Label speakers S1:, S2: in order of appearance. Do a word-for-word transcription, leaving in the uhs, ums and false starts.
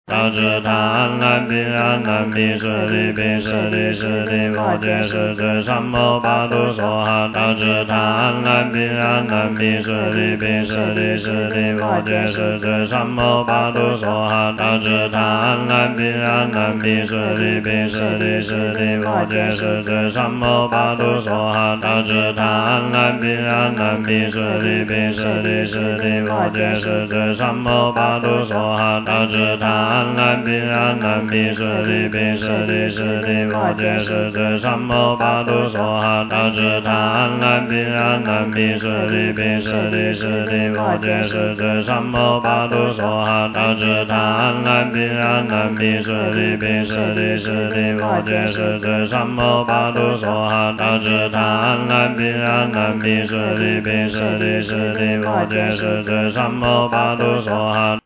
S1: 导致他安南毗安南毗舍利毗舍利舍利摩揭舍遮三摩巴度梭哈，导致他安南毗安南毗舍利毗舍利舍利摩揭舍遮三摩巴度梭哈，导致他安南毗安南毗舍利毗舍利舍利摩揭舍遮三摩巴度梭哈，导致他安南毗安南毗舍利毗舍利舍利摩揭舍遮三摩巴度梭哈，导致他安南毗安南毗舍利毗舍利舍利摩揭舍遮三摩巴度梭哈，导致他安南毗安南毗舍利毗舍利舍利摩揭舍遮三摩巴度梭哈，导致他安南毗安南毗舍利毗舍利舍利摩揭舍遮三摩巴度梭哈，导致他安南毗安南毗舍利毗舍利舍利摩揭舍遮三摩巴度梭哈。